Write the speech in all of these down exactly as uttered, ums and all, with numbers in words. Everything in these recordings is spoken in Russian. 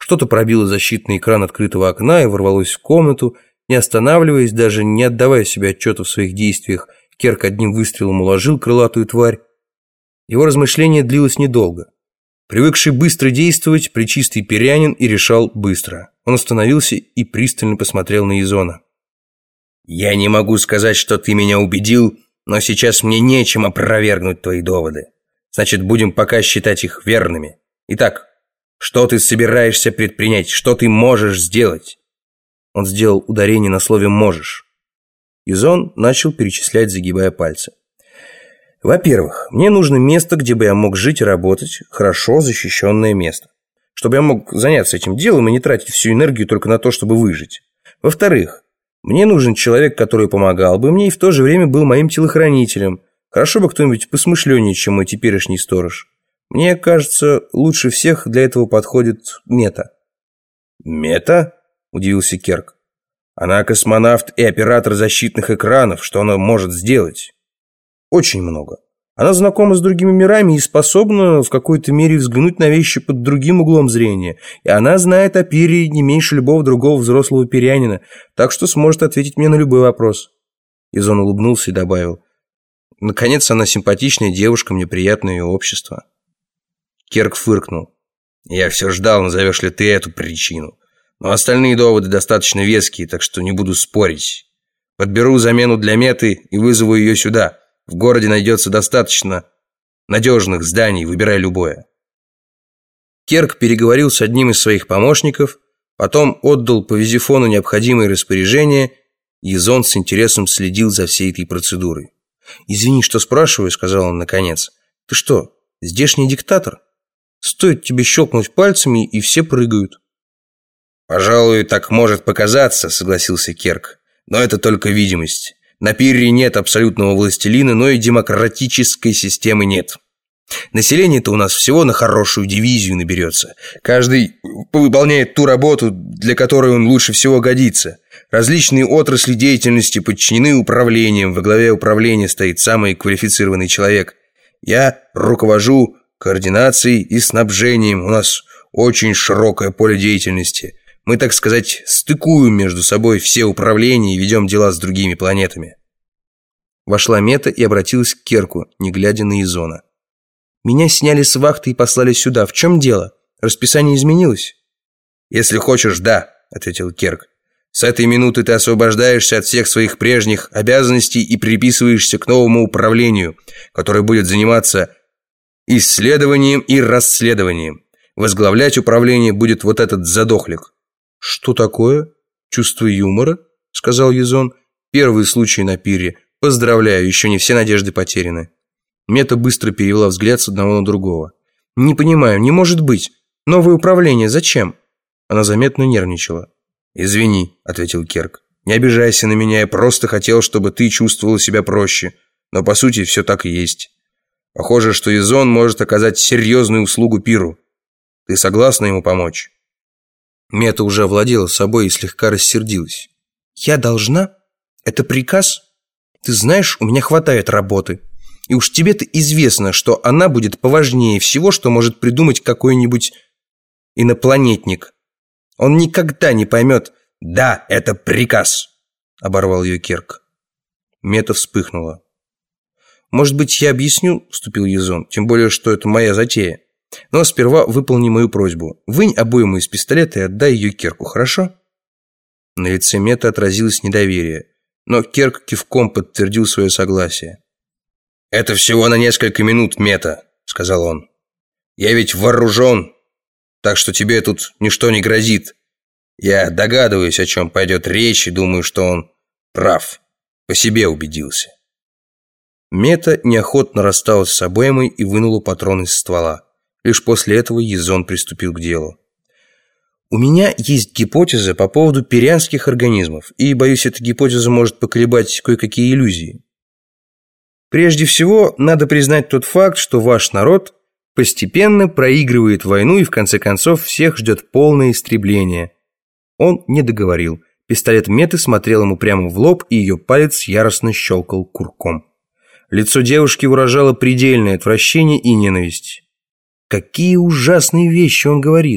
Что-то пробило защитный экран открытого окна и ворвалось в комнату. Не останавливаясь, даже не отдавая себе отчета в своих действиях, Керк одним выстрелом уложил крылатую тварь. Его размышление длилось недолго. Привыкший быстро действовать, пречистый Пирянин и решал быстро. Он остановился и пристально посмотрел на Езона. «Я не могу сказать, что ты меня убедил, но сейчас мне нечем опровергнуть твои доводы. Значит, будем пока считать их верными. Итак, что ты собираешься предпринять? Что ты можешь сделать?» Он сделал ударение на слове «можешь». Езон начал перечислять, загибая пальцы. «Во-первых, мне нужно место, где бы я мог жить и работать, хорошо защищенное место, чтобы я мог заняться этим делом и не тратить всю энергию только на то, чтобы выжить. Во-вторых, мне нужен человек, который помогал бы мне и в то же время был моим телохранителем. Хорошо бы кто-нибудь посмышленнее, чем мой теперешний сторож. Мне кажется, лучше всех для этого подходит Мета». «Мета?» – удивился Керк. «Она космонавт и оператор защитных экранов. Что она может сделать?» «Очень много. Она знакома с другими мирами и способна в какой-то мере взглянуть на вещи под другим углом зрения. И она знает о Пире не меньше любого другого взрослого пирянина, так что сможет ответить мне на любой вопрос». Езон улыбнулся и добавил: «Наконец, она симпатичная девушка, мне приятно ее общество». Керк фыркнул. «Я все ждал, назовешь ли ты эту причину. Но остальные доводы достаточно веские, так что не буду спорить. Подберу замену для Меты и вызову ее сюда. В городе найдется достаточно надежных зданий, выбирай любое». Керк переговорил с одним из своих помощников, потом отдал по визифону необходимые распоряжения. Езон с интересом следил за всей этой процедурой. «Извини, что спрашиваю», — сказал он наконец. «Ты что, здешний диктатор? Стоит тебе щелкнуть пальцами, и все прыгают». «Пожалуй, так может показаться», — согласился Керк. «Но это только видимость. На Пирре нет абсолютного властелина, но и демократической системы нет. Население-то у нас всего на хорошую дивизию наберется. Каждый выполняет ту работу, для которой он лучше всего годится. Различные отрасли деятельности подчинены управлениям. Во главе управления стоит самый квалифицированный человек. Я руковожу координацией и снабжением. У нас очень широкое поле деятельности. Мы, так сказать, стыкуем между собой все управления и ведем дела с другими планетами». Вошла Мета и обратилась к Керку, не глядя на Езона. «Меня сняли с вахты и послали сюда. В чем дело? Расписание изменилось?» «Если хочешь, да», — ответил Керк. «С этой минуты ты освобождаешься от всех своих прежних обязанностей и приписываешься к новому управлению, которое будет заниматься исследованием и расследованием. Возглавлять управление будет вот этот задохлик». «Что такое? Чувство юмора?» — сказал Езон. «Первый случай на Пирре. Поздравляю, еще не все надежды потеряны». Мета быстро перевела взгляд с одного на другого. «Не понимаю, не может быть. Новое управление, зачем?» Она заметно нервничала. «Извини», — ответил Керк. «Не обижайся на меня, я просто хотел, чтобы ты чувствовала себя проще. Но по сути все так и есть. Похоже, что Езон может оказать серьезную услугу Пиру. Ты согласна ему помочь?» Мета уже овладела собой и слегка рассердилась. «Я должна? Это приказ? Ты знаешь, у меня хватает работы. И уж тебе-то известно, что она будет поважнее всего, что может придумать какой-нибудь инопланетник. Он никогда не поймет». «Да, это приказ», — оборвал ее Керк. Мета вспыхнула. «Может быть, я объясню?» — вступил Езон. «Тем более, что это моя затея. Но сперва выполни мою просьбу. Вынь обойму из пистолета и отдай ее Керку, хорошо?» На лице Меты отразилось недоверие, но Керк кивком подтвердил свое согласие. «Это всего на несколько минут, Мета», — сказал он. «Я ведь вооружен, так что тебе тут ничто не грозит. Я догадываюсь, о чем пойдет речь, и думаю, что он прав. По себе убедился». Мета неохотно рассталась с обоймой и вынула патрон из ствола. Лишь после этого Езон приступил к делу. «У меня есть гипотеза по поводу пирянских организмов, и, боюсь, эта гипотеза может поколебать кое-какие иллюзии. Прежде всего, надо признать тот факт, что ваш народ постепенно проигрывает войну и, в конце концов, всех ждет полное истребление». Он не договорил. Пистолет Меты смотрел ему прямо в лоб, и ее палец яростно щелкал курком. Лицо девушки выражало предельное отвращение и ненависть. Какие ужасные вещи он говорит.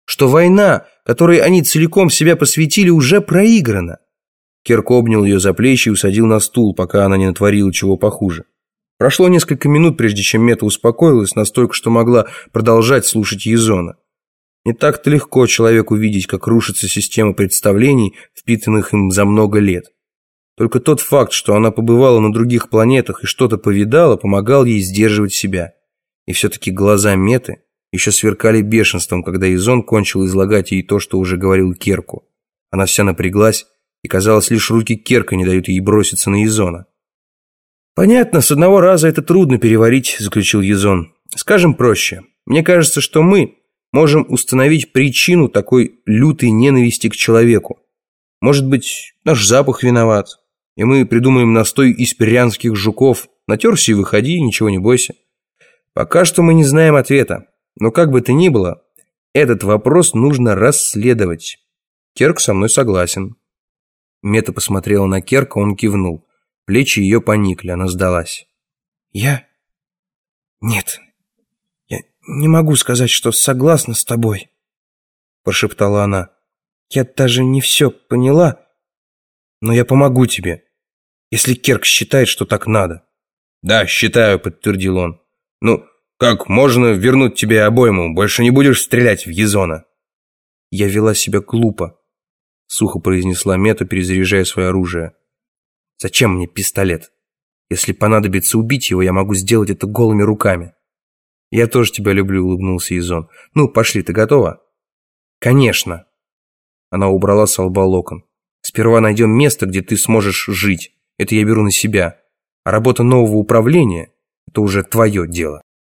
что война, которой они целиком себя посвятили, уже проиграна. Кирк обнял ее за плечи и усадил на стул, пока она не натворила чего похуже. Прошло несколько минут, прежде чем Мета успокоилась настолько, что могла продолжать слушать Езона. Не так-то легко человеку видеть, как рушится система представлений, впитанных им за много лет. Только тот факт, что она побывала на других планетах и что-то повидала, помогал ей сдерживать себя. И все-таки глаза Меты еще сверкали бешенством, когда Езон кончил излагать ей то, что уже говорил Керку. Она вся напряглась, и, казалось, лишь руки Керка не дают ей броситься на Езона. «Понятно, с одного раза это трудно переварить», – заключил Езон. «Скажем проще. Мне кажется, что мы можем установить причину такой лютой ненависти к человеку. Может быть, наш запах виноват, и мы придумаем настой из пирянских жуков. Натерся и выходи, ничего не бойся. Пока что мы не знаем ответа, но как бы то ни было, этот вопрос нужно расследовать. Керк со мной согласен». Мета посмотрела на Керка, он кивнул. Плечи ее поникли, она сдалась. «Я? Нет, я не могу сказать, что согласна с тобой», прошептала она. «Я даже не все поняла, но я помогу тебе, если Керк считает, что так надо». «Да, считаю», подтвердил он. «Ну, как можно вернуть тебе обойму? Больше не будешь стрелять в Езона?» «Я вела себя глупо», сухо произнесла Мета, перезаряжая свое оружие. «Зачем мне пистолет? Если понадобится убить его, я могу сделать это голыми руками». «Я тоже тебя люблю», — улыбнулся Езон. «Ну, пошли, ты готова?» «Конечно». Она убрала со лба локон. «Сперва найдем место, где ты сможешь жить. Это я беру на себя. А работа нового управления — это уже твое дело».